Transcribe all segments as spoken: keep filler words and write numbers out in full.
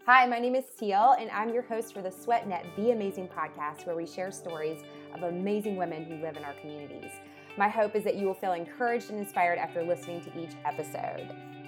Hi, my name is Teal, and I'm your host for the SweatNet Be Amazing podcast, where we share stories of amazing women who live in our communities. My hope is that you will feel encouraged and inspired after listening to each episode.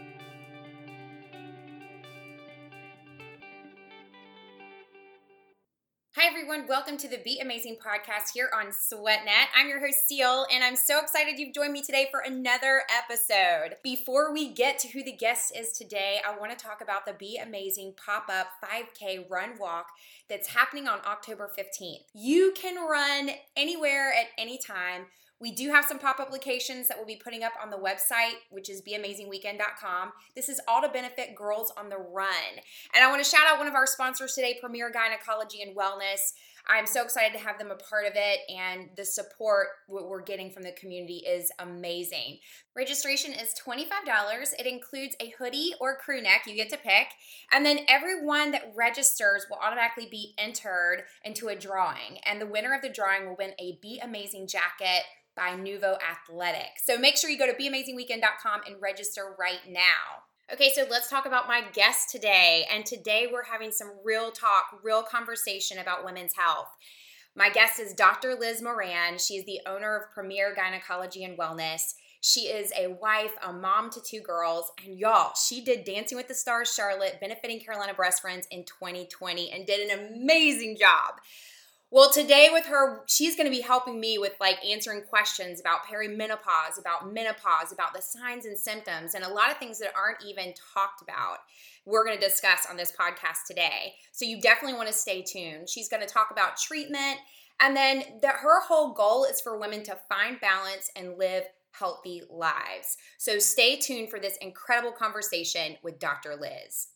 Hi, everyone. Welcome to the Be Amazing podcast here on SweatNet. I'm your host, Seal, and I'm so excited you've joined me today for another episode. Before we get to who the guest is today, I want to talk about the Be Amazing pop-up five K run walk that's happening on October fifteenth. You can run anywhere at any time. We do have some pop-up locations that we'll be putting up on the website, which is be amazing weekend dot com. This is all to benefit girls on the run. And I want to shout out one of our sponsors today, Premier Gynecology and Wellness. I'm so excited to have them a part of it, and the support what we're getting from the community is amazing. Registration is twenty-five dollars. It includes a hoodie or crew neck, you get to pick, and then everyone that registers will automatically be entered into a drawing, and the winner of the drawing will win a Be Amazing jacket by Nuvo Athletic. So make sure you go to be amazing weekend dot com and register right now. Okay, so let's talk about my guest today. And today we're having some real talk, real conversation about women's health. My guest is Doctor Liz Moran. She is the owner of Premier Gynecology and Wellness. She is a wife, a mom to two girls, and y'all, she did Dancing with the Stars Charlotte, benefiting Carolina Breast Friends in twenty twenty, and did an amazing job. Well, today with her, she's going to be helping me with like answering questions about perimenopause, about menopause, about the signs and symptoms, and a lot of things that aren't even talked about. We're going to discuss on this podcast today. So you definitely want to stay tuned. She's going to talk about treatment, and then the, her whole goal is for women to find balance and live healthy lives. So stay tuned for this incredible conversation with Doctor Liz.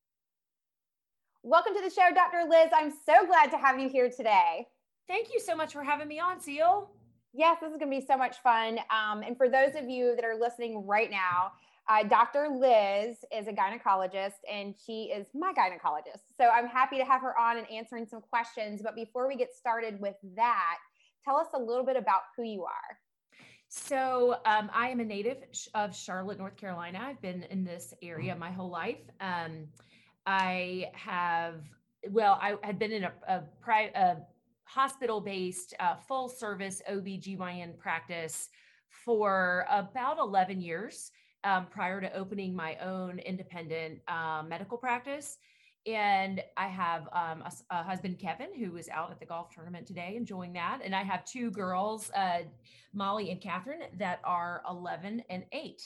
Welcome to the show, Doctor Liz. I'm so glad to have you here today. Thank you so much for having me on, Seal. Yes, this is going to be so much fun. Um, and for those of you that are listening right now, uh, Doctor Liz is a gynecologist, and she is my gynecologist. So I'm happy to have her on and answering some questions. But before we get started with that, tell us a little bit about who you are. So um, I am a native of Charlotte, North Carolina. I've been in this area my whole life. Um, I have, well, I had been in a, a, pri- a hospital-based uh, full service O B G Y N practice for about eleven years um, prior to opening my own independent uh, medical practice. And I have um, a, a husband, Kevin, who is out at the golf tournament today enjoying that. And I have two girls, uh, Molly and Catherine, that are eleven and eight.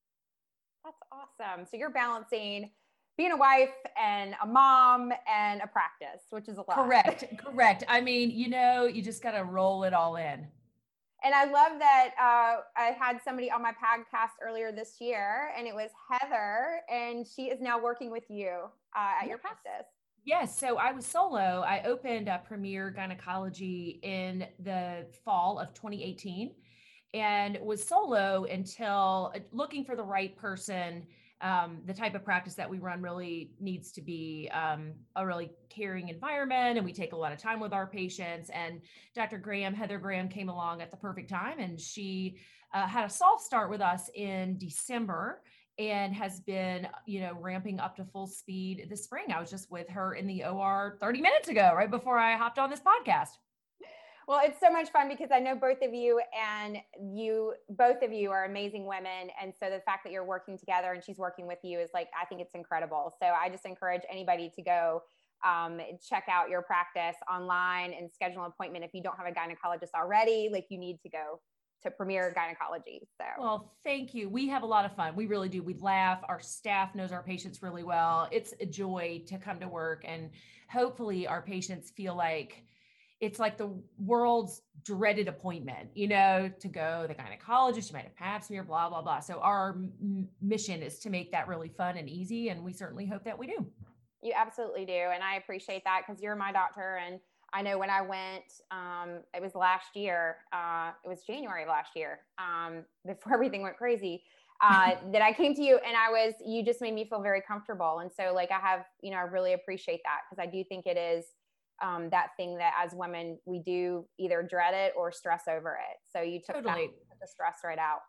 That's awesome. So you're balancing being a wife and a mom and a practice, which is a lot. Correct. Correct. I mean, you know, you just got to roll it all in. And I love that uh, I had somebody on my podcast earlier this year, and it was Heather, and she is now working with you uh, at yes. your practice. Yes. So I was solo. I opened a Premier Gynecology in the fall of twenty eighteen and was solo until looking for the right person. Um, the type of practice that we run really needs to be um, a really caring environment, and we take a lot of time with our patients. And Doctor Graham, Heather Graham, came along at the perfect time, and she uh, had a soft start with us in December and has been, you know, ramping up to full speed this spring. I was just with her in the O R thirty minutes ago, right before I hopped on this podcast. Well, it's so much fun because I know both of you, and you, both of you are amazing women. And so the fact that you're working together and she's working with you is like, I think it's incredible. So I just encourage anybody to go um, check out your practice online and schedule an appointment. If you don't have a gynecologist already, like you need to go to Premier Gynecology. So, well, thank you. We have a lot of fun. We really do. We laugh. Our staff knows our patients really well. It's a joy to come to work, and hopefully our patients feel like it's like the world's dreaded appointment, you know, to go to the gynecologist, you might have pap smear, blah, blah, blah. So our m- mission is to make that really fun and easy. And we certainly hope that we do. You absolutely do. And I appreciate that because you're my doctor. And I know when I went, um, it was last year, uh, it was January of last year, um, before everything went crazy, uh, that I came to you, and I was, you just made me feel very comfortable. And so like, I have, you know, I really appreciate that because I do think it is um, that thing that as women, we do either dread it or stress over it. So you took Totally. that, the stress right out.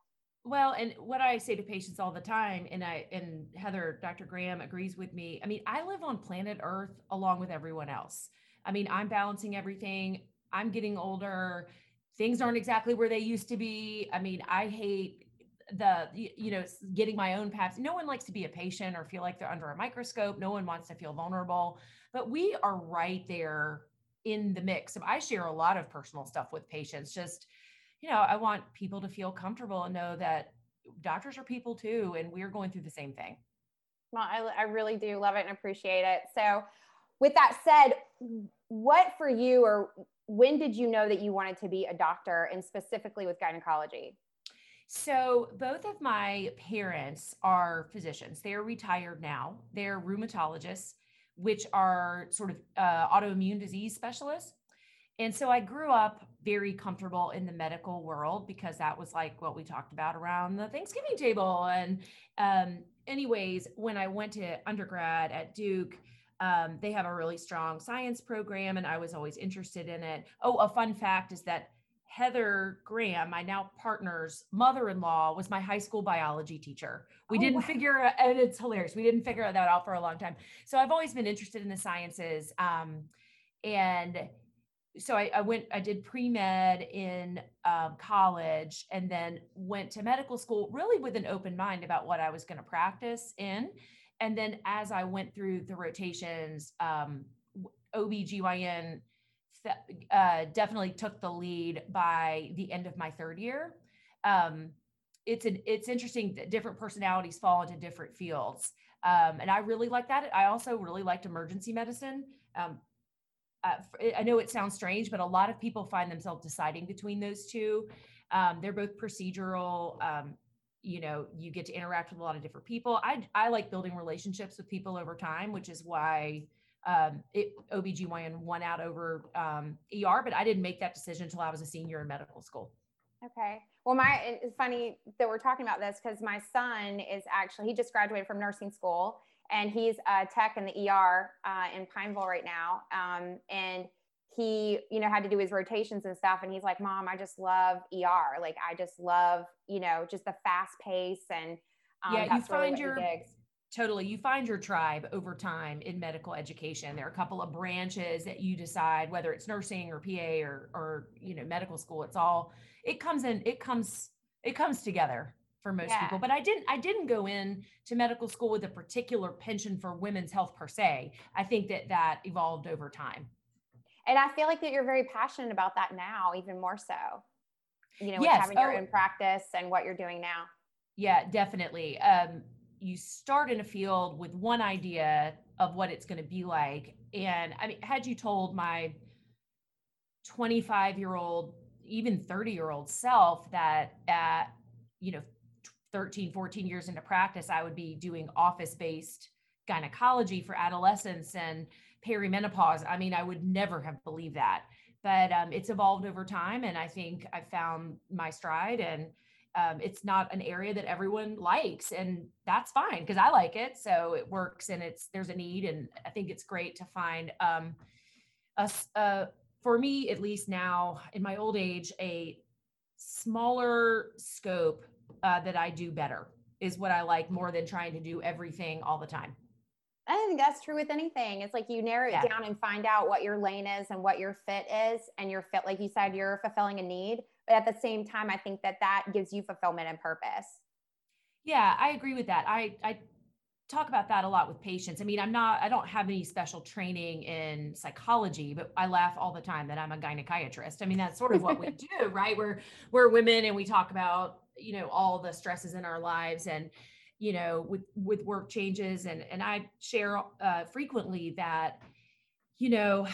Well, and what I say to patients all the time, and I and Heather, Doctor Graham agrees with me. I mean, I live on planet Earth along with everyone else. I mean, I'm balancing everything. I'm getting older. Things aren't exactly where they used to be. I mean, I hate the, y- you know, getting my own paths. No one likes to be a patient or feel like they're under a microscope. No one wants to feel vulnerable, but we are right there in the mix. I share a lot of personal stuff with patients, just, you know, I want people to feel comfortable and know that doctors are people too, and we're going through the same thing. Well, I, I really do love it and appreciate it. So with that said, what for you, or when did you know that you wanted to be a doctor, and specifically with gynecology? So both of my parents are physicians. They're retired now. They're rheumatologists, which are sort of uh, autoimmune disease specialists. And so I grew up very comfortable in the medical world because that was like what we talked about around the Thanksgiving table. And um, anyways, when I went to undergrad at Duke, um, they have a really strong science program, and I was always interested in it. Oh, a fun fact is that Heather Graham, my now partner's mother-in-law, was my high school biology teacher. We Oh, didn't wow. figure, and it's hilarious. We didn't figure that out for a long time. So I've always been interested in the sciences. Um, and so I, I went, I did pre-med in um, college, and then went to medical school really with an open mind about what I was going to practice in. And then as I went through the rotations, um, O B G Y N uh, definitely took the lead by the end of my third year. Um, it's an, it's interesting that different personalities fall into different fields. Um, and I really like that. I also really liked emergency medicine. Um, uh, I know it sounds strange, but a lot of people find themselves deciding between those two. Um, they're both procedural. Um, you know, you get to interact with a lot of different people. I, I like building relationships with people over time, which is why um, it, O B G Y N won out over um, E R, but I didn't make that decision until I was a senior in medical school. Okay. Well, my, it's funny that we're talking about this because my son is actually, he just graduated from nursing school, and he's a tech in the E R uh, in Pineville right now. Um, and he, you know, had to do his rotations and stuff. And he's like, Mom, I just love E R. Like, I just love, you know, just the fast pace. And um, Yeah, you that's really find what he your digs. Totally. You find your tribe over time in medical education. There are a couple of branches that you decide, whether it's nursing or P A or, or, you know, medical school. It's all, it comes in, it comes, it comes together for most Yeah. people. But I didn't, I didn't go in to medical school with a particular penchant for women's health per se. I think that that evolved over time. And I feel like that you're very passionate about that now, even more so, you know, with Yes. having your Oh, own practice and what you're doing now. yeah, definitely. Um, you start in a field with one idea of what it's going to be like. And I mean, had you told my twenty-five year old, even thirty year old self that at, you know, thirteen, fourteen years into practice, I would be doing office based gynecology for adolescents and perimenopause, I mean, I would never have believed that. But um, it's evolved over time. And I think I found my stride. And um, it's not an area that everyone likes. And that's fine because I like it. So it works, and it's, there's a need. And I think it's great to find um, a, a, for me, at least now in my old age, a smaller scope uh, that I do better is what I like more than trying to do everything all the time. I think that's true with anything. It's like you narrow it Yeah. down and find out what your lane is and what your fit is, and your fit, like you said, you're fulfilling a need. But at the same time, I think that that gives you fulfillment and purpose. Yeah, I agree with that. I, I talk about that a lot with patients. I mean, I'm not, I don't have any special training in psychology, but I laugh all the time that I'm a gynecologist. I mean, that's sort of what we do, right? We're, we're women, and we talk about, you know, all the stresses in our lives, and, you know, with, with work changes. And, and I share uh, frequently that, you know,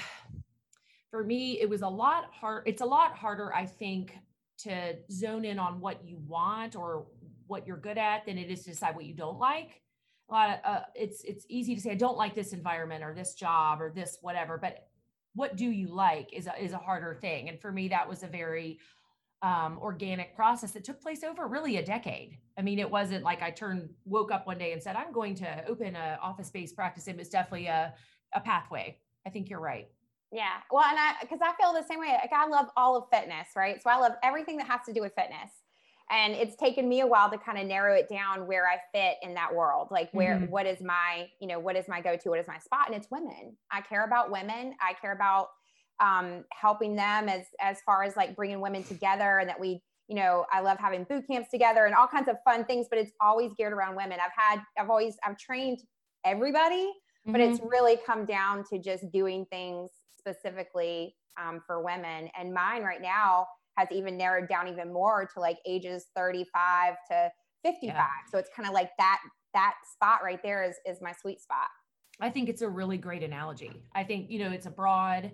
for me, it was a lot hard. It's a lot harder, I think, to zone in on what you want or what you're good at than it is to decide what you don't like. A lot of uh, it's it's easy to say I don't like this environment or this job or this whatever, but what do you like is a, is a harder thing. And for me, that was a very um, organic process that took place over really a decade. I mean, it wasn't like I turned woke up one day and said I'm going to open an office based practice. It was definitely a a pathway. I think you're right. Yeah. Well, and I, because I feel the same way. Like, I love all of fitness, right? So I love everything that has to do with fitness. And it's taken me a while to kind of narrow it down where I fit in that world. Like where, Mhm. what is my, you know, what is my go-to, what is my spot? And it's women. I care about women. I care about um, helping them as, as far as like bringing women together, and that we, you know, I love having boot camps together and all kinds of fun things, but it's always geared around women. I've had, I've always, I've trained everybody, but Mhm. it's really come down to just doing things specifically um, for women. And mine right now has even narrowed down even more to like ages thirty-five to fifty-five. Yeah. So it's kind of like that, that spot right there is, is my sweet spot. I think it's a really great analogy. I think, you know, it's a broad,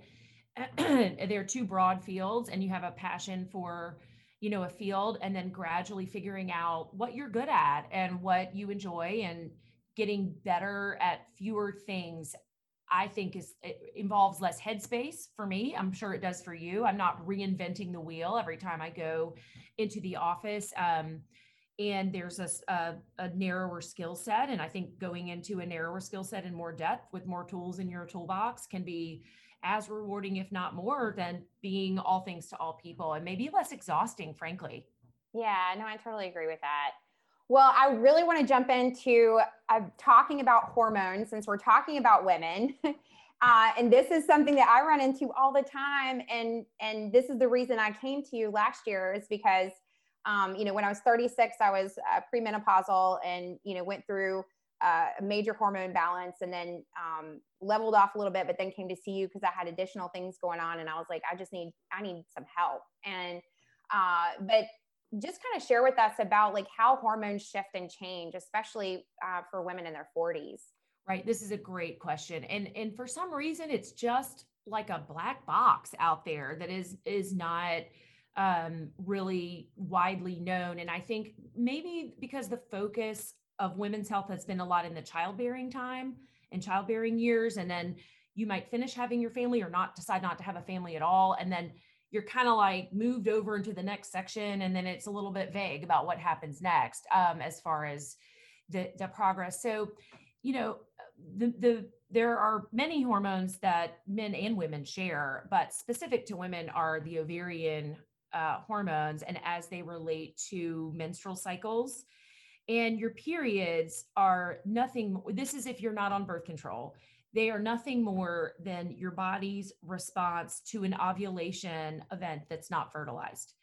there are two broad fields, and you have a passion for, you know, a field, and then gradually figuring out what you're good at and what you enjoy, and getting better at fewer things. I think is it involves less headspace for me. I'm sure it does for you. I'm not reinventing the wheel every time I go into the office. Um, and there's a, a, a narrower skill set. And I think going into a narrower skill set in more depth with more tools in your toolbox can be as rewarding, if not more, than being all things to all people, and maybe less exhausting, frankly. Yeah, no, I totally agree with that. Well, I really want to jump into uh, talking about hormones, since we're talking about women. Uh, and this is something that I run into all the time. And, and this is the reason I came to you last year, is because, um, you know, when I was thirty-six, I was uh, premenopausal, and, you know, went through uh, a major hormone balance, and then um, leveled off a little bit, but then came to see you because I had additional things going on. And I was like, I just need, I need some help. And, uh, but just kind of share with us about like how hormones shift and change, especially uh, for women in their forties. Right. This is a great question. And and for some reason it's just like a black box out there that is is not um really widely known. And I think maybe because the focus of women's health has been a lot in the childbearing time and childbearing years, and then you might finish having your family or not decide not to have a family at all, and then you're kind of like moved over into the next section, and then it's a little bit vague about what happens next um as far as the the progress. So, you know, the, the there are many hormones that men and women share, but specific to women are the ovarian uh, hormones, and as they relate to menstrual cycles. And your periods are nothing, this is if you're not on birth control, they are nothing more than your body's response to an ovulation event that's not fertilized.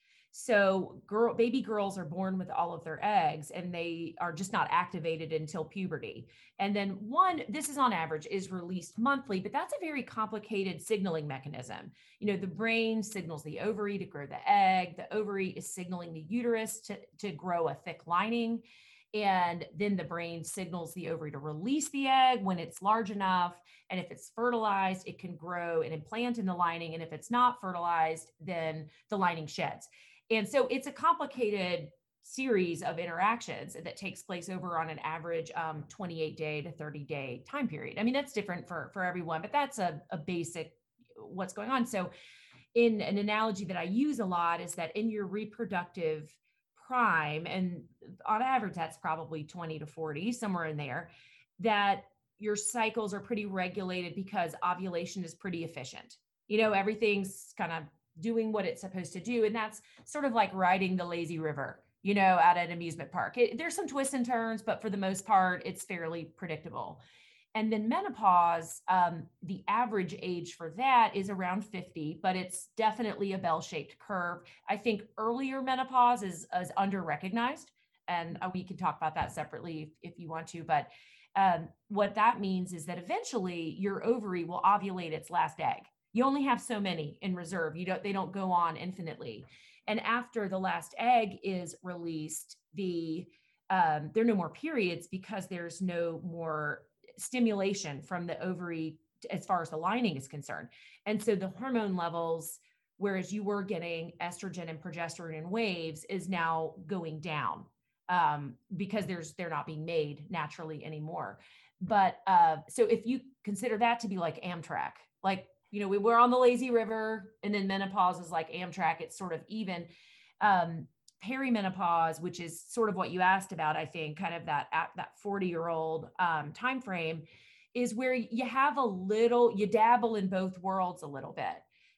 So girl, baby girls are born with all of their eggs, and they are just not activated until puberty. And then one, this is on average, is released monthly, but that's a very complicated signaling mechanism. You know, the brain signals the ovary to grow the egg. The ovary is signaling the uterus to, to grow a thick lining. And then the brain signals the ovary to release the egg when it's large enough. And if it's fertilized, it can grow and implant in the lining. And if it's not fertilized, then the lining sheds. And so it's a complicated series of interactions that takes place over on an average um, twenty-eight day to thirty day time period. I mean, that's different for, for everyone, but that's a, a basic what's going on. So in an analogy that I use a lot is that in your reproductive prime, and on average, that's probably twenty to forty, somewhere in there, that your cycles are pretty regulated because ovulation is pretty efficient. You know, everything's kind of doing what it's supposed to do. And that's sort of like riding the lazy river, you know, at an amusement park. It, there's some twists and turns, but for the most part, it's fairly predictable. And then menopause, um, the average age for that is around fifty, but it's definitely a bell-shaped curve. I think earlier menopause is, is under-recognized, and uh, we can talk about that separately if, if you want to. But um, what that means is that eventually your ovary will ovulate its last egg. You only have so many in reserve. You don't, they don't go on infinitely. And after the last egg is released, the um, there are no more periods because there's no more stimulation from the ovary as far as the lining is concerned. And so the hormone levels, whereas you were getting estrogen and progesterone in waves, is now going down um, because there's they're not being made naturally anymore. But uh, so if you consider that to be like Amtrak, like, you know, we were on the lazy river, and then menopause is like Amtrak, it's sort of even. Um, perimenopause, which is sort of what you asked about, I think, kind of that that forty year old um, time frame, is where you have a little, you dabble in both worlds a little bit.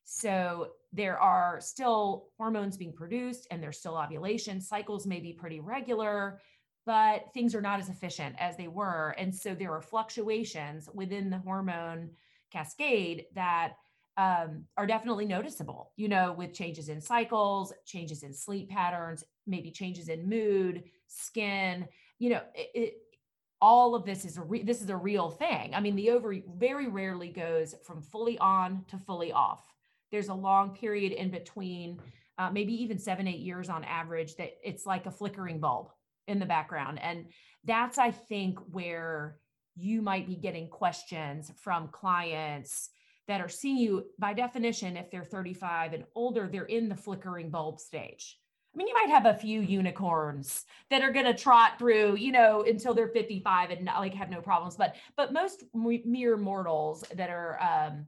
So there are still hormones being produced and there's still ovulation. Cycles may be pretty regular, but things are not as efficient as they were. And so there are fluctuations within the hormone cascade that um, are definitely noticeable, you know, with changes in cycles, changes in sleep patterns, maybe changes in mood, skin, you know, it, it, all of this is a re- this is a real thing. I mean, the ovary very rarely goes from fully on to fully off. There's a long period in between, uh, maybe even seven, eight years on average, that it's like a flickering bulb in the background. And that's, I think, where you might be getting questions from clients that are seeing you. By definition, if they're thirty-five and older, they're in the flickering bulb stage. I mean, you might have a few unicorns that are going to trot through, you know, until they're fifty-five and not, like have no problems. But but most mere mortals that are um,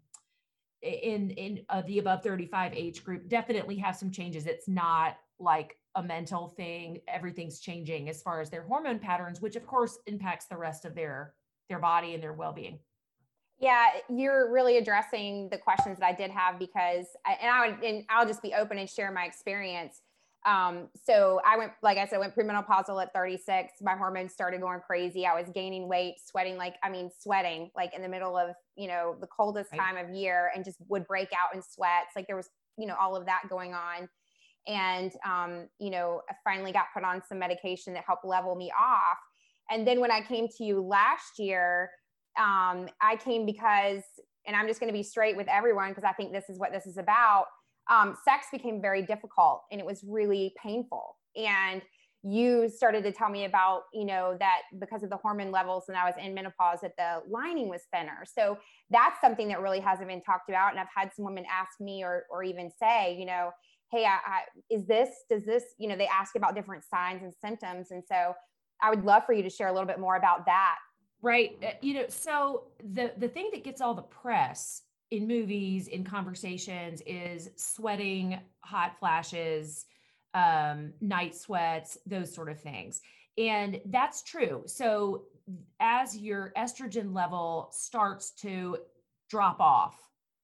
in in uh, the above thirty-five age group definitely have some changes. It's not like a mental thing. Everything's changing as far as their hormone patterns, which of course impacts the rest of their their body and their well-being. Yeah, you're really addressing the questions that I did have, because I, and I would, and I'll just be open and share my experience. Um, so I went, like I said, I went premenopausal at thirty-six. My hormones started going crazy. I was gaining weight, sweating, like, I mean, sweating like in the middle of, you know, the coldest Right. time of year, and just would break out in sweats. Like there was, you know, all of that going on. And, um, you know, I finally got put on some medication that helped level me off. And then when I came to you last year, um, I came because, and I'm just going to be straight with everyone, because I think this is what this is about. Um, sex became very difficult and it was really painful. And you started to tell me about, you know, that because of the hormone levels and I was in menopause, that the lining was thinner. So that's something that really hasn't been talked about. And I've had some women ask me, or, or even say, you know, hey, I, I, is this, does this, you know, they ask about different signs and symptoms. And so I would love for you to share a little bit more about that. Right. Uh, You know, so the the thing that gets all the press in movies, in conversations, is sweating, hot flashes, um, night sweats, those sort of things. And that's true. So as your estrogen level starts to drop off,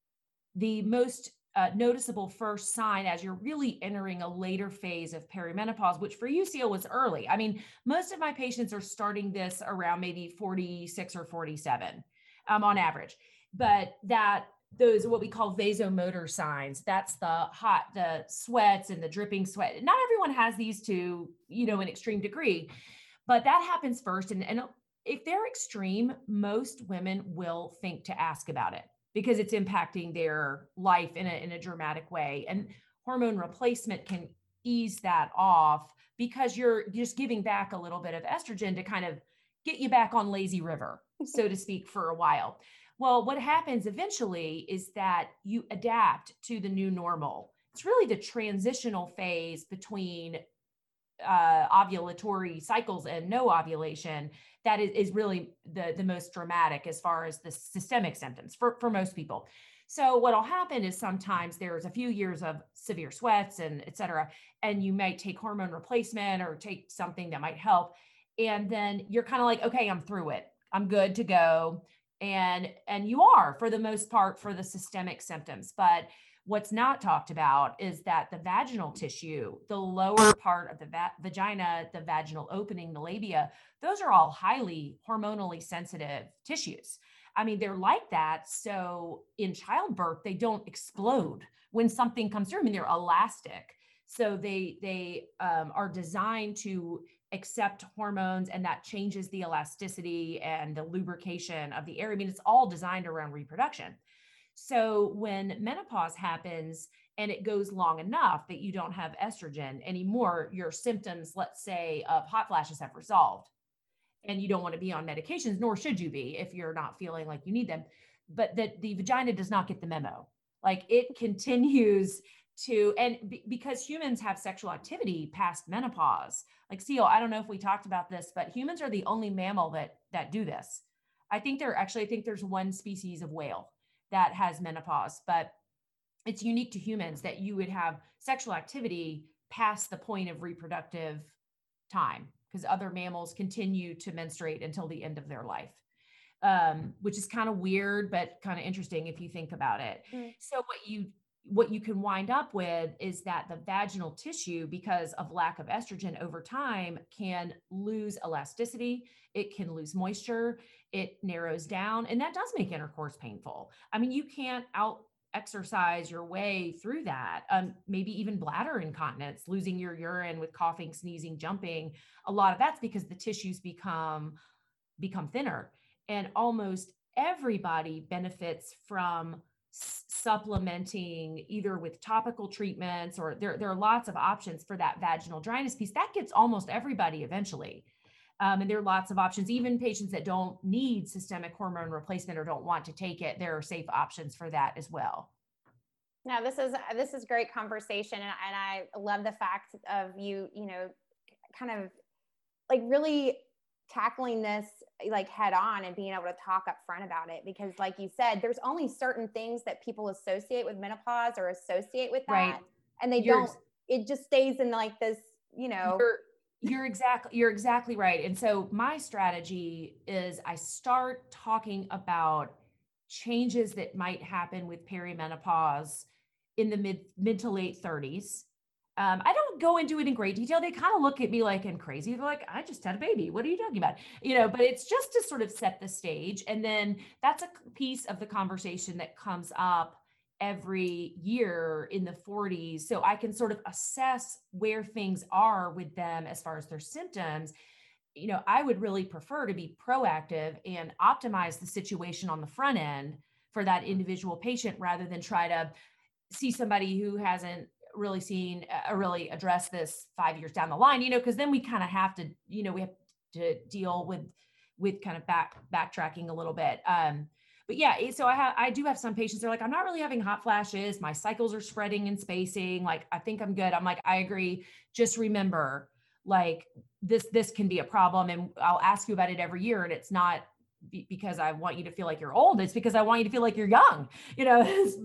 the most uh, noticeable first sign as you're really entering a later phase of perimenopause, which for U C L was early. I mean, most of my patients are starting this around maybe forty-six or forty-seven um, on average, but that those what we call vasomotor signs, that's the hot, the sweats and the dripping sweat. Not everyone has these to, you know, an extreme degree, but that happens first. And, and if they're extreme, most women will think to ask about it, because it's impacting their life in a, in a dramatic way. And hormone replacement can ease that off, because you're just giving back a little bit of estrogen to kind of get you back on lazy river, so to speak, for a while. Well, what happens eventually is that you adapt to the new normal. It's really the transitional phase between uh, ovulatory cycles and no ovulation that is, is really the, the most dramatic as far as the systemic symptoms for, for most people. So what'll happen is sometimes there's a few years of severe sweats and et cetera, and you might take hormone replacement or take something that might help. And then you're kind of like, okay, I'm through it. I'm good to go. And, and you are, for the most part, for the systemic symptoms. But what's not talked about is that the vaginal tissue, the lower part of the va- vagina, the vaginal opening, the labia, those are all highly hormonally sensitive tissues. I mean, they're like that. So in childbirth, they don't explode when something comes through. I mean, they're elastic. So they, they um, are designed to accept hormones, and that changes the elasticity and the lubrication of the area. I mean, it's all designed around reproduction. So when menopause happens and it goes long enough that you don't have estrogen anymore, your symptoms, let's say, of hot flashes have resolved, and you don't want to be on medications, nor should you be if you're not feeling like you need them. But that the vagina does not get the memo. Like it continues to, and b- because humans have sexual activity past menopause, like Seal, I don't know if we talked about this, but humans are the only mammal that that do this. I think there actually, I think there's one species of whale that has menopause, but it's unique to humans that you would have sexual activity past the point of reproductive time, because other mammals continue to menstruate until the end of their life, um, which is kind of weird, but kind of interesting if you think about it. Mm. So what you what you can wind up with is that the vaginal tissue, because of lack of estrogen over time, can lose elasticity. It can lose moisture. It narrows down, and that does make intercourse painful. I mean, you can't out exercise your way through that. Um, maybe even bladder incontinence, losing your urine with coughing, sneezing, jumping. A lot of that's because the tissues become become thinner, and almost everybody benefits from supplementing either with topical treatments, or there, there are lots of options for that vaginal dryness piece. That gets almost everybody eventually. Um, and there are lots of options, even patients that don't need systemic hormone replacement or don't want to take it. There are safe options for that as well. Now, this is, this is great conversation. And, and I love the fact of you, you know, kind of like really tackling this like head on and being able to talk up front about it, because like you said, there's only certain things that people associate with menopause or associate with that. Right. And they You're, don't, it just stays in like this, you know. You're, you're exactly, you're exactly right. And so my strategy is I start talking about changes that might happen with perimenopause in the mid, mid to late thirties. Um, I don't go into it in great detail. They kind of look at me like I'm crazy. They're like, I just had a baby. What are you talking about? You know, but it's just to sort of set the stage. And then that's a piece of the conversation that comes up every year in the forties. So I can sort of assess where things are with them as far as their symptoms. You know, I would really prefer to be proactive and optimize the situation on the front end for that individual patient, rather than try to see somebody who hasn't really seen uh, really address this five years down the line, you know, because then we kind of have to, you know, we have to deal with, with kind of back backtracking a little bit. Um, but yeah, so I have, I do have some patients, they're like, I'm not really having hot flashes. My cycles are spreading and spacing. Like, I think I'm good. I'm like, I agree. Just remember, like this, this can be a problem. And I'll ask you about it every year. And it's not be, because I want you to feel like you're old. It's because I want you to feel like you're young, you know?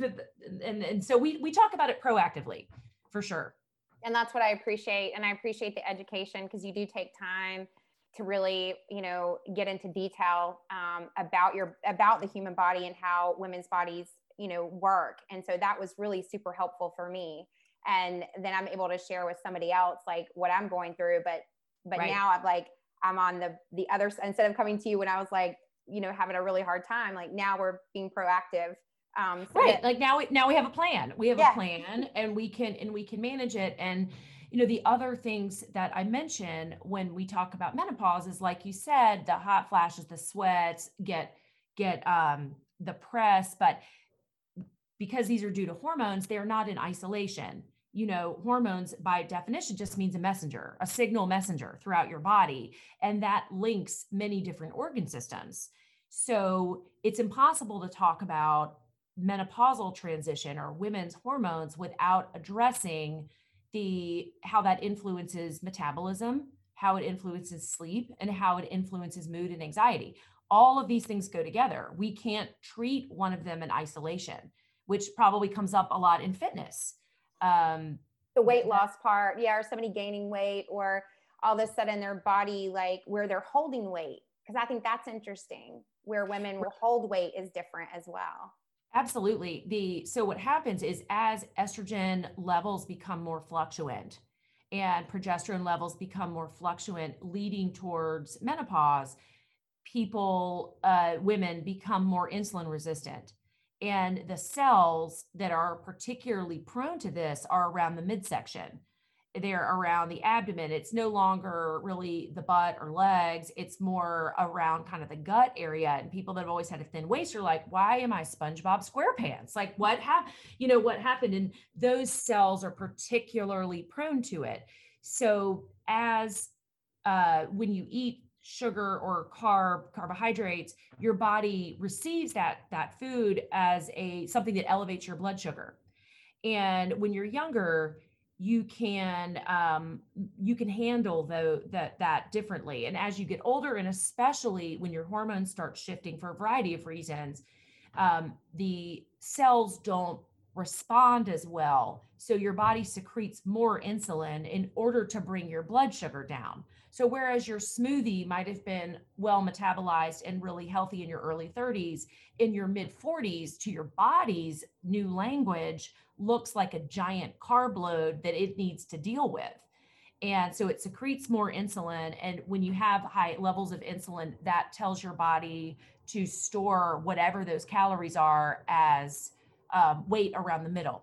and, and so we, we talk about it proactively for sure. And that's what I appreciate. And I appreciate the education, because you do take time to really, you know, get into detail um, about your, about the human body and how women's bodies, you know, work. And so that was really super helpful for me. And then I'm able to share with somebody else, like what I'm going through. But, but Right. now I'm like, I'm on the, the other, instead of coming to you when I was like, you know, having a really hard time, like now we're being proactive. Um, so right. that, like now, we, now we have a plan, we have yeah. a plan and we can, and we can manage it. And, you know, the other things that I mentioned when we talk about menopause is, like you said, the hot flashes, the sweats, get, get um, the press, but because these are due to hormones, they're not in isolation. You know, hormones by definition just means a messenger, a signal messenger throughout your body. And that links many different organ systems. So it's impossible to talk about menopausal transition or women's hormones without addressing the, how that influences metabolism, how it influences sleep, and how it influences mood and anxiety. All of these things go together. We can't treat one of them in isolation, which probably comes up a lot in fitness. Um, the weight loss part. Yeah. Or somebody gaining weight, or all of a sudden their body, like where they're holding weight. Cause I think that's interesting, where women will hold weight is different as well. Absolutely. The, so what happens is, as estrogen levels become more fluctuant and progesterone levels become more fluctuant, leading towards menopause, people, uh, women become more insulin resistant. And the cells that are particularly prone to this are around the midsection. They're around the abdomen. It's no longer really the butt or legs. It's more around kind of the gut area. And people that have always had a thin waist are like, why am I SpongeBob SquarePants? Like what happened, you know, what happened? And those cells are particularly prone to it. So as, uh, when you eat sugar or carb, carbohydrates, your body receives that, that food as a, something that elevates your blood sugar. And when you're younger, you can, um, you can handle the, that, that differently. And as you get older, and especially when your hormones start shifting for a variety of reasons, um, the cells don't respond as well. So your body secretes more insulin in order to bring your blood sugar down. So whereas your smoothie might have been well metabolized and really healthy in your early thirties, in your mid forties, to your body's new language, looks like a giant carb load that it needs to deal with. And so it secretes more insulin. And when you have high levels of insulin, that tells your body to store whatever those calories are as um, weight around the middle.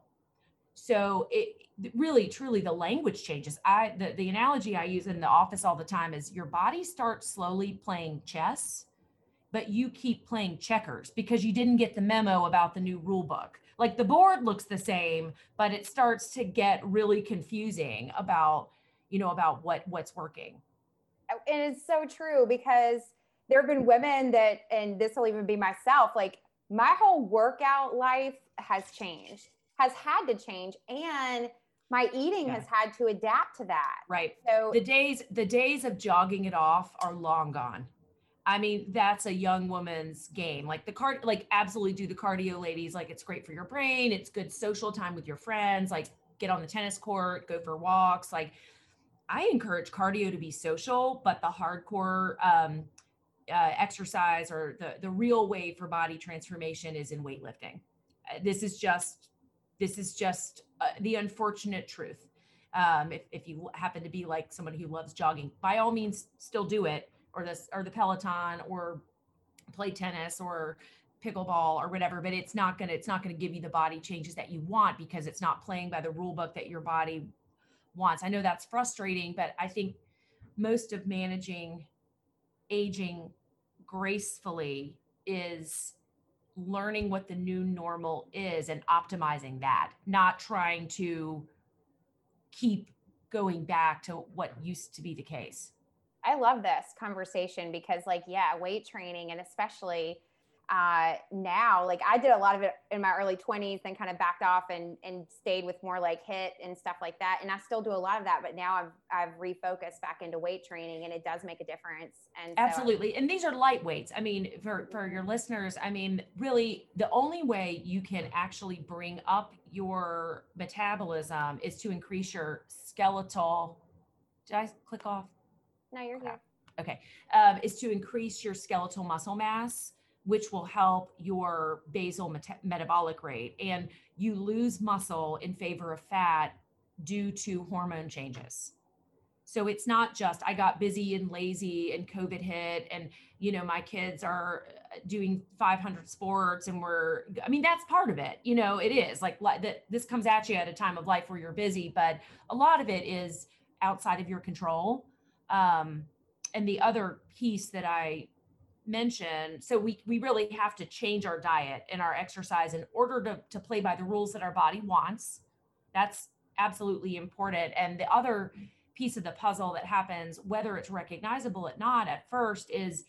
So it really, truly, the language changes. I the, the analogy I use in the office all the time is your body starts slowly playing chess, but you keep playing checkers because you didn't get the memo about the new rule book. Like the board looks the same, but it starts to get really confusing about, you know, about what what's working. And it's so true, because there have been women that, and this will even be myself, like my whole workout life has changed, has had to change. And my eating yeah. has had to adapt to that. Right. So the days, the days of jogging it off are long gone. I mean, that's a young woman's game. Like the card, like absolutely do the cardio, ladies. Like it's great for your brain. It's good social time with your friends. Like get on the tennis court, go for walks. Like I encourage cardio to be social, but the hardcore um, uh, exercise or the, the real way for body transformation is in weightlifting. Uh, this is just, this is just uh, the unfortunate truth. Um, if, if you happen to be like someone who loves jogging, by all means, still do it. or this or the Peloton or play tennis or pickleball or whatever, but it's not going to, it's not going to give you the body changes that you want because it's not playing by the rule book that your body wants. I know that's frustrating, but I think most of managing aging gracefully is learning what the new normal is and optimizing that, not trying to keep going back to what used to be the case. I love this conversation because like, yeah, weight training, and especially uh, now, like I did a lot of it in my early twenties, then kind of backed off and, and stayed with more like HIIT and stuff like that. And I still do a lot of that, but now I've, I've refocused back into weight training, and it does make a difference. And so absolutely. And these are light weights. I mean, for, for your listeners, I mean, really the only way you can actually bring up your metabolism is to increase your skeletal. Did I click off? No, you're here. Okay. Um, is to increase your skeletal muscle mass, which will help your basal meta- metabolic rate. And you lose muscle in favor of fat due to hormone changes. So it's not just, I got busy and lazy and COVID hit and, you know, my kids are doing five hundred sports and we're, I mean, that's part of it. You know, it is like that. This comes at you at a time of life where you're busy, but a lot of it is outside of your control. Um, and the other piece that I mentioned, so we, we really have to change our diet and our exercise in order to, to play by the rules that our body wants. That's absolutely important. And the other piece of the puzzle that happens, whether it's recognizable or not at first, is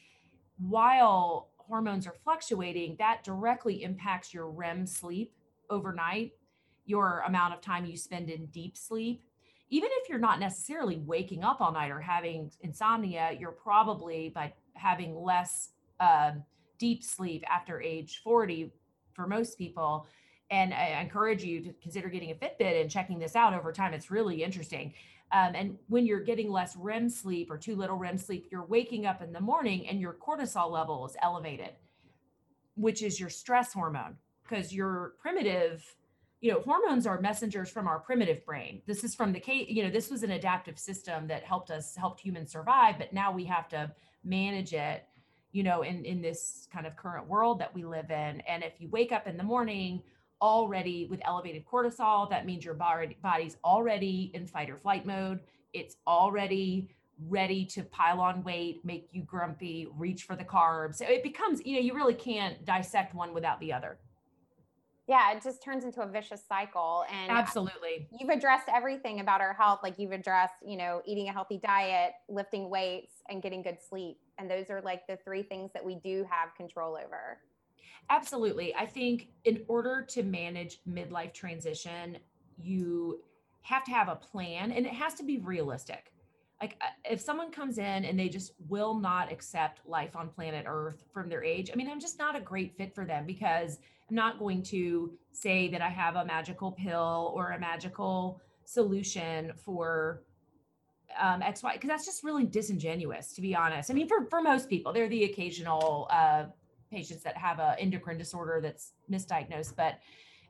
while hormones are fluctuating, that directly impacts your R E M sleep overnight, your amount of time you spend in deep sleep. Even if you're not necessarily waking up all night or having insomnia, you're probably by having less uh, deep sleep after age forty for most people. And I encourage you to consider getting a Fitbit and checking this out over time. It's really interesting. Um, and when you're getting less R E M sleep or too little R E M sleep, you're waking up in the morning and your cortisol level is elevated, which is your stress hormone, because your primitive, you know, hormones are messengers from our primitive brain. This is from the case, you know, this was an adaptive system that helped us, helped humans survive, but now we have to manage it, you know, in, in this kind of current world that we live in. And if you wake up in the morning already with elevated cortisol, that means your body, body's already in fight or flight mode. It's already ready to pile on weight, make you grumpy, reach for the carbs. So it becomes, you know, you really can't dissect one without the other. Yeah, it just turns into a vicious cycle. And absolutely, you've addressed everything about our health. Like you've addressed, you know, eating a healthy diet, lifting weights, and getting good sleep. And those are like the three things that we do have control over. Absolutely. I think in order to manage midlife transition, you have to have a plan, and it has to be realistic. Like if someone comes in and they just will not accept life on planet Earth from their age, I mean, I'm just not a great fit for them, because I'm not going to say that I have a magical pill or a magical solution for um, X, Y, because that's just really disingenuous, to be honest. I mean, for, for most people, they're the occasional uh, patients that have an endocrine disorder that's misdiagnosed, but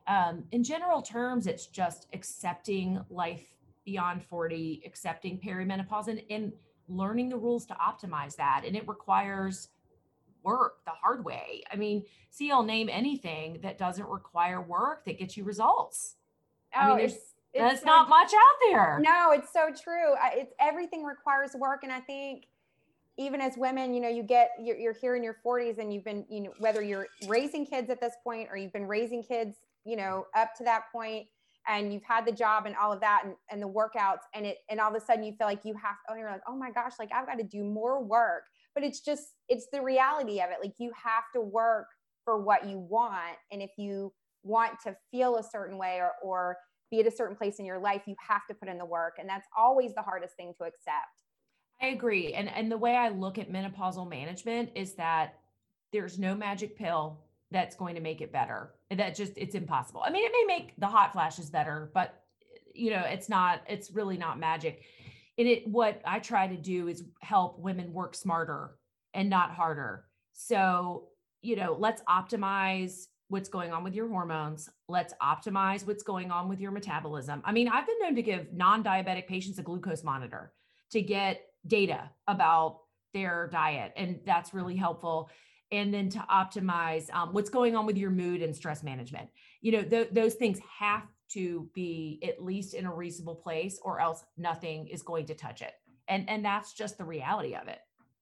Um, in general terms, it's just accepting life beyond forty, accepting perimenopause, and, and learning the rules to optimize that. And it requires work the hard way. I mean, see, I'll name anything that doesn't require work that gets you results. Oh, I mean, there's, it's, there's it's not so, much out there. No, it's so true. I, it's everything requires work. And I think even as women, you know, you get, you're, you're here in your forties and you've been, you know, whether you're raising kids at this point or you've been raising kids, you know, up to that point, and you've had the job and all of that and, and the workouts, and it, and all of a sudden you feel like you have, oh, you're like, oh my gosh, like I've got to do more work. But it's just, it's the reality of it. Like you have to work for what you want. And if you want to feel a certain way or, or be at a certain place in your life, you have to put in the work. And that's always the hardest thing to accept. I agree. And, and the way I look at menopausal management is that there's no magic pill that's going to make it better. That just, it's impossible. I mean, it may make the hot flashes better, but you know, it's not, it's really not magic. And it, what I try to do is help women work smarter and not harder. So, you know, let's optimize what's going on with your hormones. Let's optimize what's going on with your metabolism. I mean, I've been known to give non-diabetic patients a glucose monitor to get data about their diet. And that's really helpful. And then to optimize um, what's going on with your mood and stress management. You know, th- those things have to be at least in a reasonable place, or else nothing is going to touch it. And, and that's just the reality of it.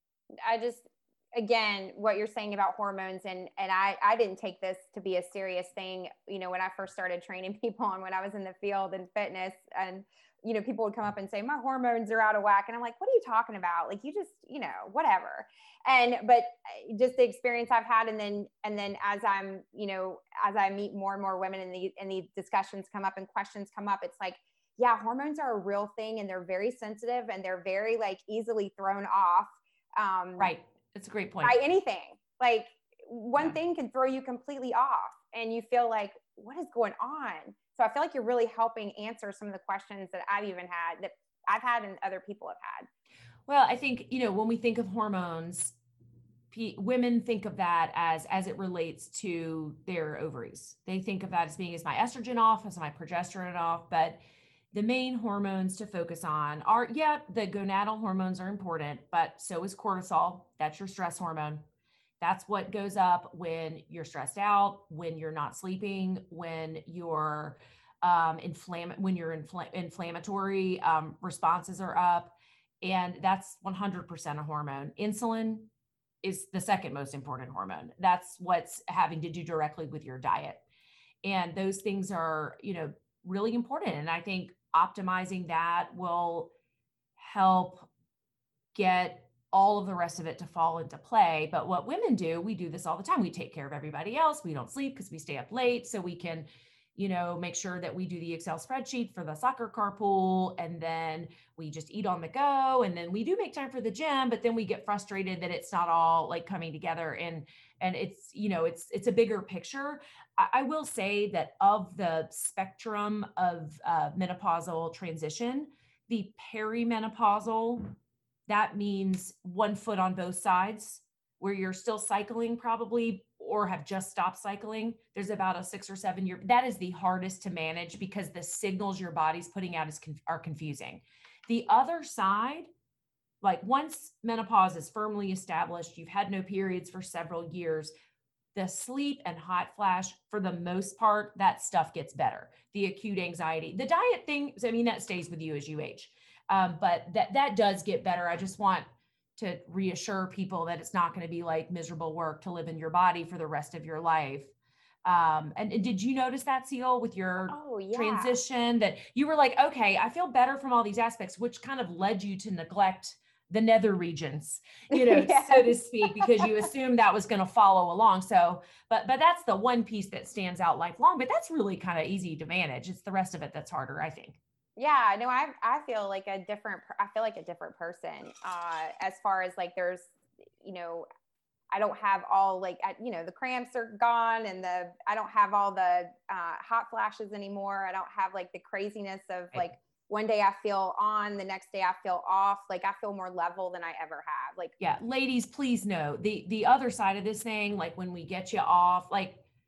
I just, again, what you're saying about hormones, and, and I, I didn't take this to be a serious thing, you know, when I first started training people and when I was in the field and fitness, and, you know, people would come up and say, my hormones are out of whack. And I'm like, what are you talking about? Like, you just, you know, whatever. And, but just the experience I've had. And then, and then as I'm, you know, as I meet more and more women and the, and the discussions come up and questions come up, it's like, yeah, hormones are a real thing and they're very sensitive and they're very like easily thrown off. Um, right. That's a great point. By anything. Like one Yeah. thing can throw you completely off and you feel like, what is going on? So I feel like you're really helping answer some of the questions that I've even had, that I've had and other people have had. Well, I think, you know, when we think of hormones, p- women think of that as, as it relates to their ovaries. They think of that as being, is my estrogen off? Is my progesterone off? But the main hormones to focus on are, yeah, the gonadal hormones are important, but so is cortisol. That's your stress hormone. That's what goes up when you're stressed out, when you're not sleeping, when you're um, inflamm- when your infl- inflammatory um, responses are up. And that's one hundred percent a hormone. Insulin is the second most important hormone. That's what's having to do directly with your diet. And those things are, you know, really important. And I think optimizing that will help get all of the rest of it to fall into play. But what women do, we do this all the time. We take care of everybody else. We don't sleep because we stay up late. So we can, you know, make sure that we do the Excel spreadsheet for the soccer carpool. And then we just eat on the go. And then we do make time for the gym, but then we get frustrated that it's not all like coming together. And, and it's, you know, it's, it's a bigger picture. I, I will say that of the spectrum of uh, menopausal transition, the perimenopausal, that means one foot on both sides, where you're still cycling probably, or have just stopped cycling. There's about a six or seven year, that is the hardest to manage because the signals your body's putting out is conf- are confusing. The other side, like once menopause is firmly established, you've had no periods for several years, the sleep and hot flash, for the most part, that stuff gets better. The acute anxiety, the diet thing, I mean, that stays with you as you age. Um, but that, that does get better. I just want to reassure people that it's not going to be like miserable work to live in your body for the rest of your life. Um, and, and did you notice that, Seal, with your oh, yeah. transition, that you were like, okay, I feel better from all these aspects, which kind of led you to neglect the nether regions, you know, yes. so to speak, because you assumed that was going to follow along. So, but, but that's the one piece that stands out lifelong, but that's really kind of easy to manage. It's the rest of it that's harder, I think. Yeah, no, I, I feel like a different, I feel like a different person, uh, as far as like, there's, you know, I don't have all like, I, you know, the cramps are gone and the, I don't have all the, uh, hot flashes anymore. I don't have like the craziness of like, one day I feel on, the next day I feel off. Like I feel more level than I ever have. Like, yeah, ladies, please know the, the other side of this thing, like when we get you off, like,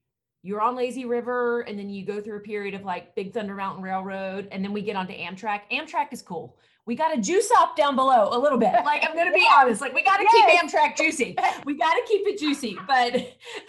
you're on Lazy River, and then you go through a period of like Big Thunder Mountain Railroad, and then we get onto Amtrak. Amtrak is cool. We got to juice up down below a little bit. Like, I'm going to be yeah. honest, like we got to yes. keep Amtrak juicy. We got to keep it juicy, but, but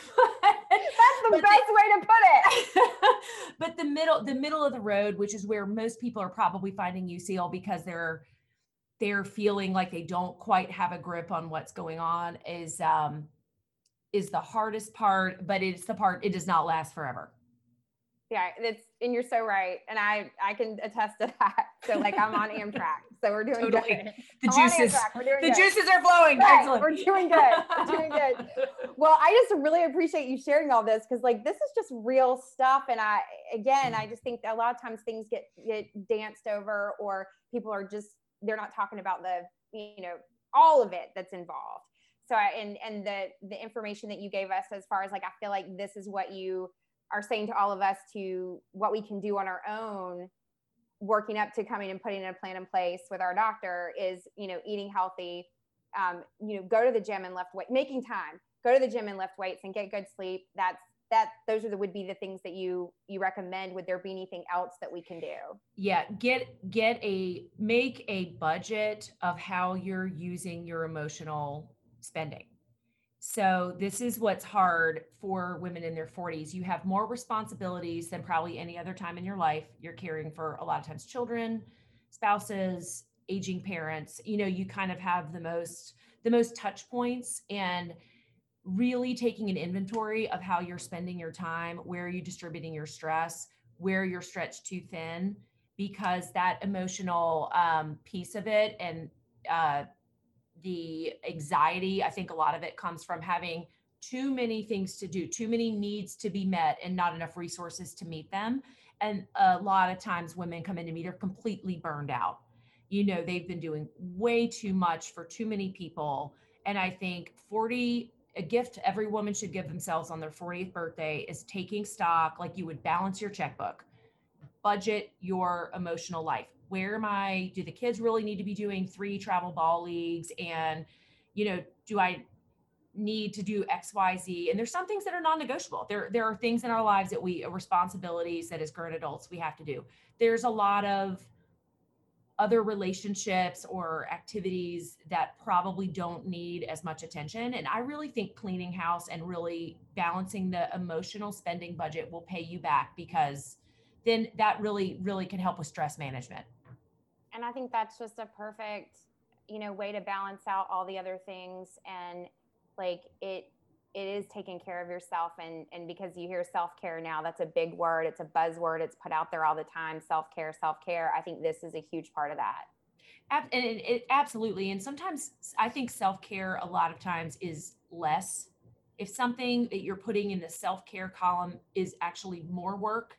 that's the but best the, way to put it. But the middle, the middle of the road, which is where most people are probably finding U C L because they're, they're feeling like they don't quite have a grip on what's going on, is, um, is the hardest part, but it's the part, it does not last forever. Yeah, it's, and you're so right. And I, I can attest to that. So like I'm on Amtrak. So we're doing totally. good. The I'm juices, we're doing the good. juices are flowing. Right. Excellent. We're doing good. We're doing good. Well, I just really appreciate you sharing all this, because like, this is just real stuff. And I, again, I just think that a lot of times things get, get danced over, or people are just, they're not talking about the, you know, all of it that's involved. So, I, and, and the, the information that you gave us, as far as like, I feel like this is what you are saying to all of us, to what we can do on our own, working up to coming and putting a plan in place with our doctor, is, you know, eating healthy, um, you know, go to the gym and lift weight, making time, go to the gym and lift weights and get good sleep. That's, that, those are the, would be the things that you, you recommend. Would there be anything else that we can do? Yeah. Get, get a, make a budget of how you're using your emotional spending. So this is what's hard for women in their forties. You have more responsibilities than probably any other time in your life. You're caring for a lot of times children, spouses, aging parents. You know, you kind of have the most, the most touch points, and really taking an inventory of how you're spending your time, where are you distributing your stress, where you're stretched too thin, because that emotional um, piece of it, and uh, the anxiety, I think a lot of it comes from having too many things to do, too many needs to be met, and not enough resources to meet them. And a lot of times women come into me, they're completely burned out. You know, they've been doing way too much for too many people. And I think forty, a gift every woman should give themselves on their fortieth birthday is taking stock, like you would balance your checkbook, budget your emotional life. Where am I, do the kids really need to be doing three travel ball leagues? And, you know, do I need to do X, Y, Z? And there's some things that are non-negotiable. There, there are things in our lives that we, responsibilities that as grown adults we have to do. There's a lot of other relationships or activities that probably don't need as much attention. And I really think cleaning house and really balancing the emotional spending budget will pay you back, because then that really, really can help with stress management. And I think that's just a perfect, you know, way to balance out all the other things. And like it, it is taking care of yourself. And, and because you hear self-care now, that's a big word. It's a buzzword. It's put out there all the time. Self-care, self-care. I think this is a huge part of that. And it, it absolutely. And sometimes I think self-care a lot of times is less. If something that you're putting in the self-care column is actually more work,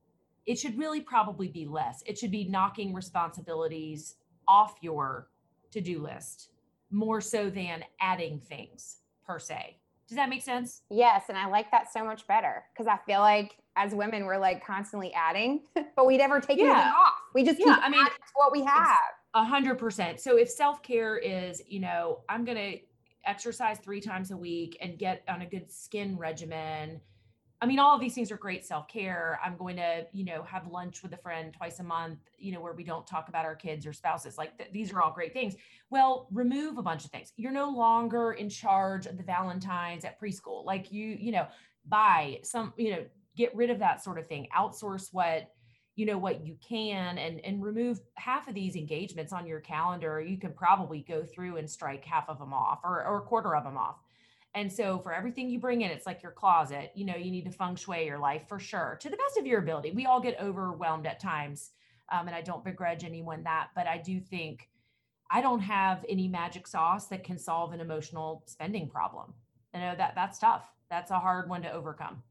it should really probably be less. It should be knocking responsibilities off your to-do list more so than adding things per se. Does that make sense? Yes. And I like that so much better, because I feel like as women, we're like constantly adding, but we never take yeah. anything off. We just yeah, keep I mean, adding to what we have. A hundred percent. So if self-care is, you know, I'm going to exercise three times a week and get on a good skin regimen, I mean, all of these things are great self-care. I'm going to, you know, have lunch with a friend twice a month, you know, where we don't talk about our kids or spouses. Like th- these are all great things. Well, remove a bunch of things. You're no longer in charge of the Valentines at preschool. Like you, you know, buy some, you know, get rid of that sort of thing. Outsource what, you know, what you can, and, and remove half of these engagements on your calendar. You can probably go through and strike half of them off, or, or a quarter of them off. And so for everything you bring in, it's like your closet, you know, you need to feng shui your life for sure, to the best of your ability. We all get overwhelmed at times. Um, and I don't begrudge anyone that, but I do think I don't have any magic sauce that can solve an emotional spending problem. You know, that that's tough. That's a hard one to overcome.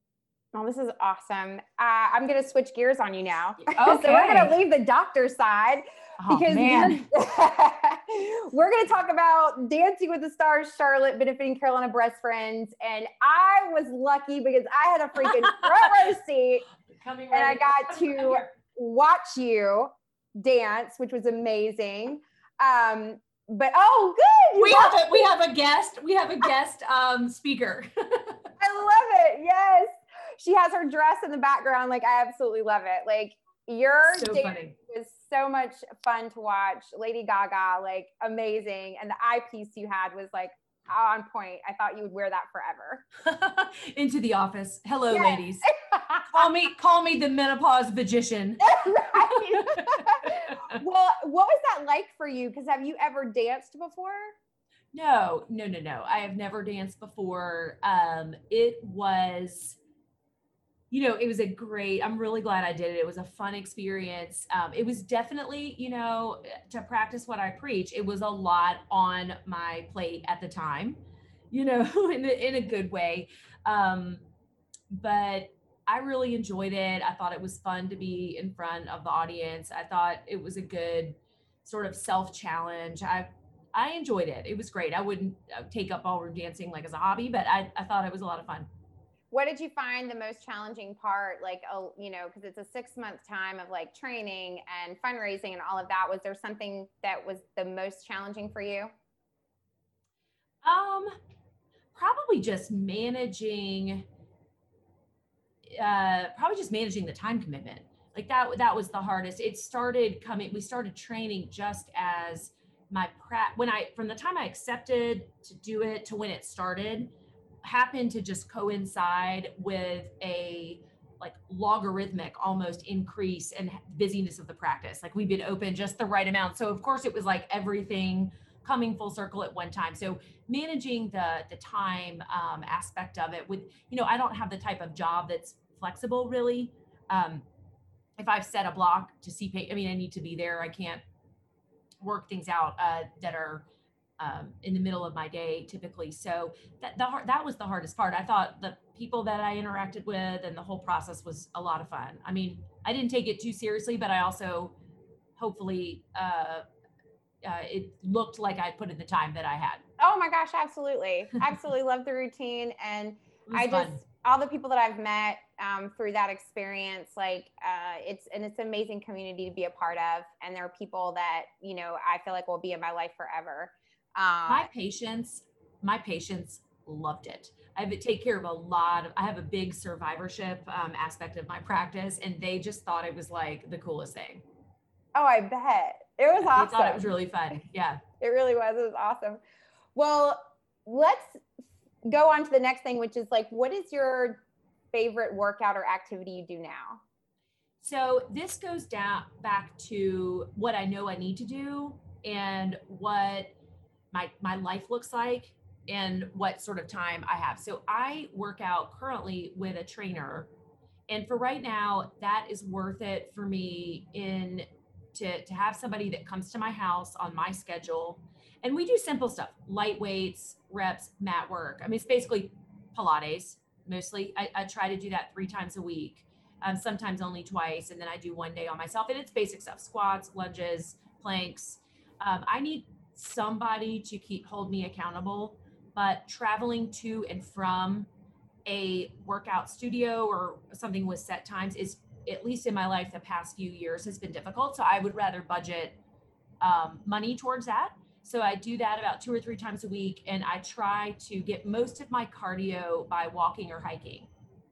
Oh, this is awesome. Uh, I'm going to switch gears on you now. Okay. So we're going to leave the doctor side, oh, because man. we're, we're going to talk about Dancing with the Stars, Charlotte, benefiting Carolina Breast Friends. And I was lucky because I had a freaking front row seat, and I got to watch you dance, which was amazing. Um, but oh, good. We have a, we have a guest. We have a guest um, speaker. I love it. Yes. she has her dress in the background. Like, I absolutely love it. Like, your So dance funny. was so much fun to watch. Lady Gaga, like, amazing. And the eyepiece you had was like on point. I thought you would wear that forever. Into the office. Hello, Yes. ladies. Call me, call me the menopause magician. Right. Well, what was that like for you? Because have you ever danced before? No, no, no, no. I have never danced before. Um, it was, you know, it was a great, I'm really glad I did it. It was a fun experience. Um, it was definitely, you know, to practice what I preach, it was a lot on my plate at the time, you know, in a, in a good way. Um, but I really enjoyed it. I thought it was fun to be in front of the audience. I thought it was a good sort of self-challenge. I I enjoyed it. It was great. I wouldn't take up ballroom dancing like as a hobby, but I, I thought it was a lot of fun. What did you find the most challenging part? Like, oh, you know, because it's a six month time of like training and fundraising and all of that. Was there something that was the most challenging for you? Um, probably just managing, uh, probably just managing the time commitment. Like that, that was the hardest. It started coming, we started training just as my prep, when I, from the time I accepted to do it to when it started, happened to just coincide with a like logarithmic almost increase in busyness of the practice. Like we've been open just the right amount. So of course it was like everything coming full circle at one time. So managing the the time um, aspect of it with, you know, I don't have the type of job that's flexible really. Um, if I've set a block to see, pay, I mean, I need to be there. I can't work things out uh, that are um, in the middle of my day typically. So that the that was the hardest part. I thought the people that I interacted with and the whole process was a lot of fun. I mean, I didn't take it too seriously, but I also hopefully uh, uh, it looked like I put in the time that I had. Oh my gosh, absolutely. Absolutely love the routine. And I fun. just, all the people that I've met um, through that experience, like uh, it's, and it's an amazing community to be a part of. And there are people that, you know, I feel like will be in my life forever. Uh, my patients, my patients loved it. I have to take care of a lot of, I have a big survivorship um, aspect of my practice, and they just thought it was like the coolest thing. Oh, I bet. It was yeah, awesome. They thought it was really fun. Yeah. It really was. It was awesome. Well, let's go on to the next thing, which is like, what is your favorite workout or activity you do now? So this goes down back to what I know I need to do and what my my life looks like and what sort of time I have. So I work out currently with a trainer, and for right now, that is worth it for me in to to have somebody that comes to my house on my schedule. And we do simple stuff, light weights, reps, mat work. I mean, it's basically Pilates mostly. I, I try to do that three times a week, um, sometimes only twice. And then I do one day on myself. And it's basic stuff, squats, lunges, planks. Um, I need somebody to keep hold me accountable, but traveling to and from a workout studio or something with set times is, at least in my life, the past few years has been difficult. So I would rather budget um, money towards that. So I do that about two or three times a week. And I try to get most of my cardio by walking or hiking.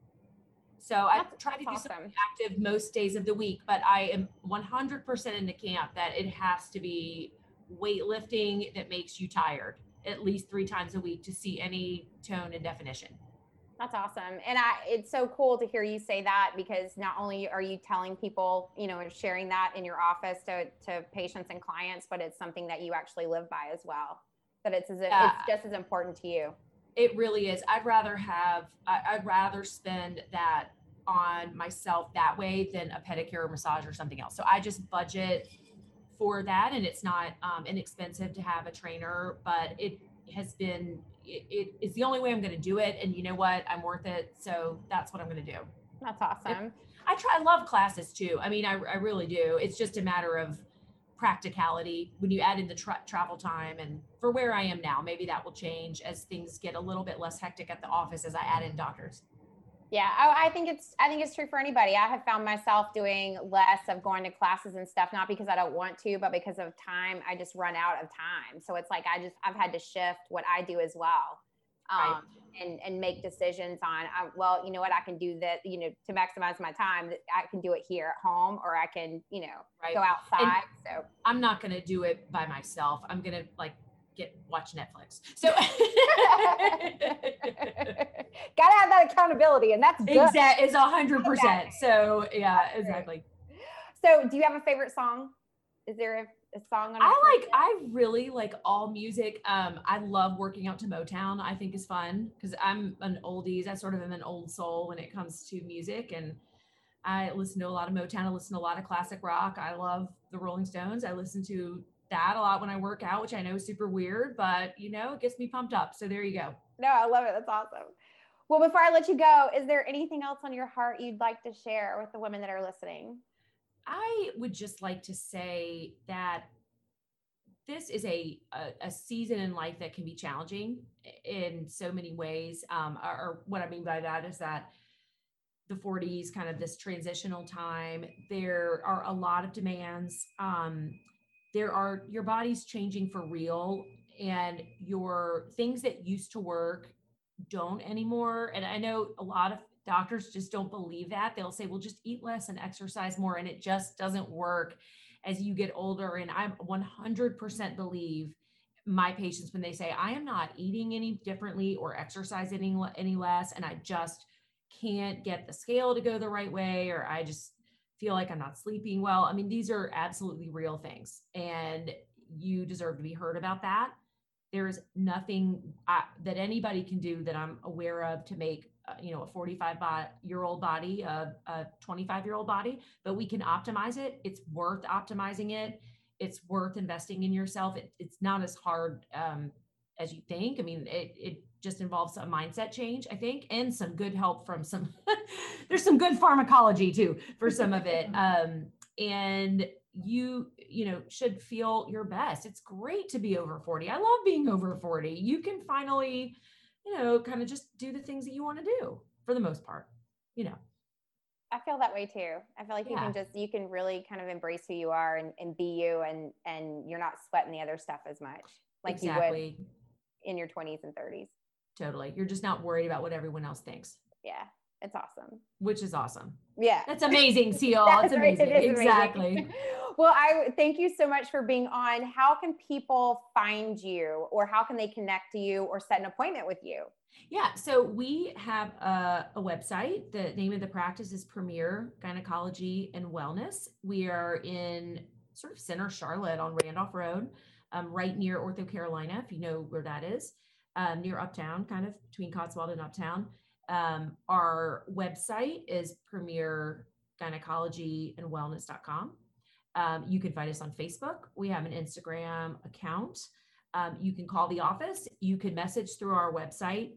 So I That's, try to do awesome. something active most days of the week, but I am one hundred percent in the camp that it has to be weightlifting that makes you tired at least three times a week to see any tone and definition. That's awesome. And I, it's so cool to hear you say that, because not only are you telling people, you know, and sharing that in your office to, to patients and clients, but it's something that you actually live by as well. That it's as Yeah. it's just as important to you. It really is. I'd rather have, I, I'd rather spend that on myself that way than a pedicure or massage or something else. So I just budget for that, and it's not um, inexpensive to have a trainer, but it has been, it, it is the only way I'm going to do it. And you know what? I'm worth it. So that's what I'm going to do. That's awesome. It, I try, I love classes too. I mean, I, I really do. It's just a matter of practicality when you add in the tra- travel time, and for where I am now, maybe that will change as things get a little bit less hectic at the office as I add in doctors. Yeah, I, I think it's I think it's true for anybody. I have found myself doing less of going to classes and stuff, not because I don't want to, but because of time. I just run out of time. So it's like I just I've had to shift what I do as well. Um, right. and, and make decisions on, uh, well, you know what, I can do that, you know, to maximize my time, I can do it here at home, or I can, you know, right. go outside. And so I'm not going to do it by myself. I'm going to like get, watch Netflix. So gotta have that accountability, and that's good. Exactly. It's a hundred percent. So yeah, exactly. So do you have a favorite song? Is there a, a song on I it? like, I really like all music. Um, I love working out to Motown. I think is fun because I'm an oldies. I sort of am an old soul when it comes to music, and I listen to a lot of Motown. I listen to a lot of classic rock. I love the Rolling Stones. I listen to that a lot when I work out, which I know is super weird, but you know, it gets me pumped up. So there you go. No, I love it. That's awesome. Well, before I let you go, is there anything else on your heart you'd like to share with the women that are listening? I would just like to say that this is a, a, a season in life that can be challenging in so many ways. Um, or, or what I mean by that is that the forties, kind of this transitional time, there are a lot of demands. Um, there are, your body's changing for real, and your things that used to work don't anymore. And I know a lot of doctors just don't believe that. They'll say, well, just eat less and exercise more. And it just doesn't work as you get older. And I one hundred percent believe my patients when they say, I am not eating any differently or exercising any, any less, and I just can't get the scale to go the right way, or I just feel like I'm not sleeping well. I mean, these are absolutely real things, and you deserve to be heard about that. There's nothing uh, that anybody can do that I'm aware of to make, uh, you know, a forty-five year old body, a, a twenty-five year old body, but we can optimize it. It's worth optimizing it. It's worth investing in yourself. It, it's not as hard um, as you think. I mean, it, it just involves a mindset change, I think, and some good help from some, there's some good pharmacology too, for some of it. Um, and you, you know, should feel your best. It's great to be over forty. I love being over forty. You can finally, you know, kind of just do the things that you want to do for the most part, you know. I feel that way too. I feel like yeah. you can just, you can really kind of embrace who you are and, and be you, and, and you're not sweating the other stuff as much like exactly. you would in your twenties and thirties. Totally. You're just not worried about what everyone else thinks. Yeah. It's awesome. Which is awesome. Yeah. That's amazing, Seal. It's amazing. It exactly. Amazing. Well, I thank you so much for being on. How can people find you, or how can they connect to you or set an appointment with you? Yeah. So we have a, a website. The name of the practice is Premier Gynecology and Wellness. We are in sort of center Charlotte on Randolph Road, um, right near Ortho Carolina, if you know where that is, um, near Uptown, kind of between Cotswold and Uptown. Um, our website is premier gynecology and wellness dot com. Um, you can find us on Facebook. We have an Instagram account. Um, you can call the office. You can message through our website.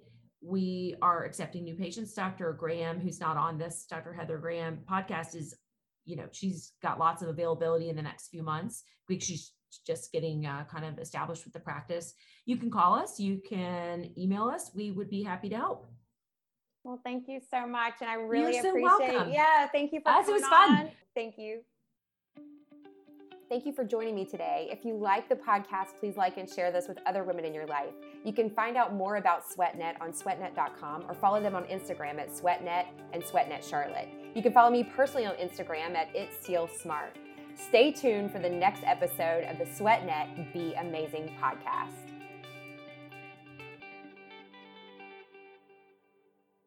We are accepting new patients. Doctor Graham, who's not on this, Doctor Heather Graham podcast is, you know, she's got lots of availability in the next few months because she's just getting uh, kind of established with the practice. You can call us. You can email us. We would be happy to help. Well, thank you so much. And I really You're so appreciate welcome. it. Yeah. Thank you for As coming it was fun. on. Thank you. Thank you for joining me today. If you like the podcast, please like and share this with other women in your life. You can find out more about SweatNet on sweat net dot com or follow them on Instagram at SweatNet and SweatNet Charlotte. You can follow me personally on Instagram at It's Seal Smart. Stay tuned for the next episode of the SweatNet Be Amazing podcast.